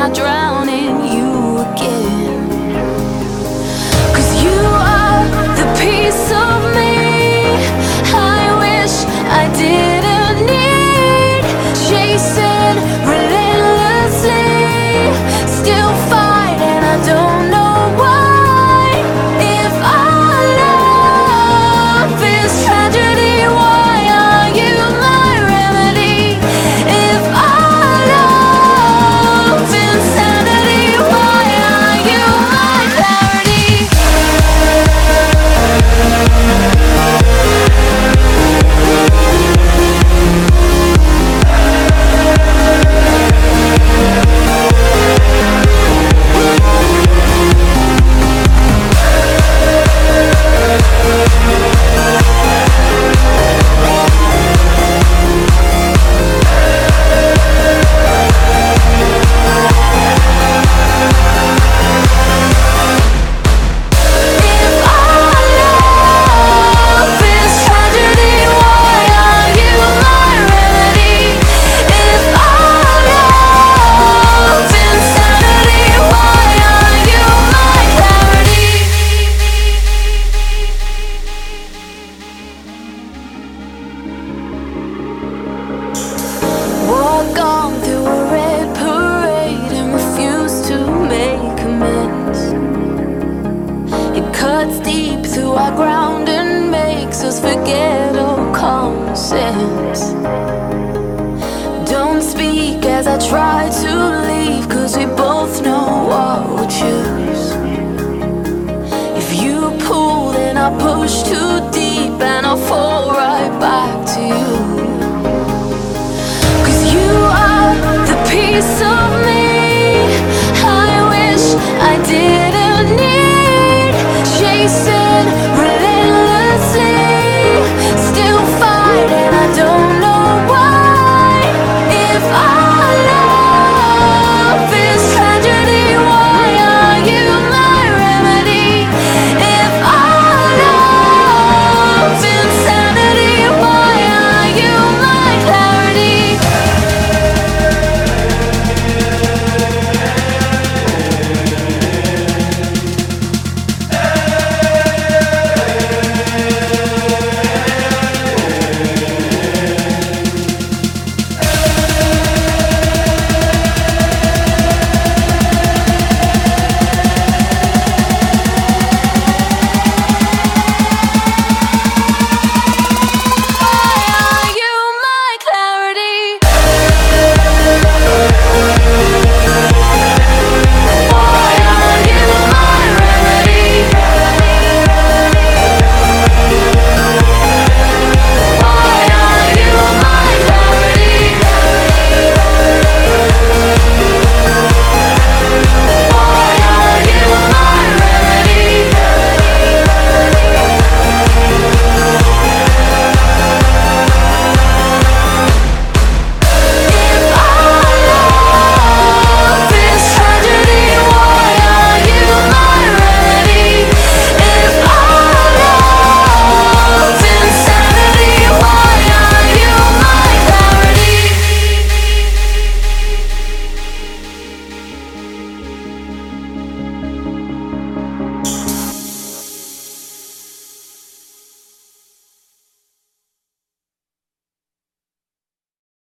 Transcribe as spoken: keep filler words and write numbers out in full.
I drown in you again. 'Cause you are the piece of me I wish I didn't need. Chasing relentlessly, still fighting, I don't know why. If our love is tragedy, why are you my remedy? If our love is insanity, why are you my clarity? Walk on through a red parade and refuse to make amends. It cuts deep through our ground and makes us forget all common sense. Don't speak as I try to leave, 'cause we both know what we'll choose. If you pull, then I push too deep and I'll fall right back to you. You are the piece of me I wish I did.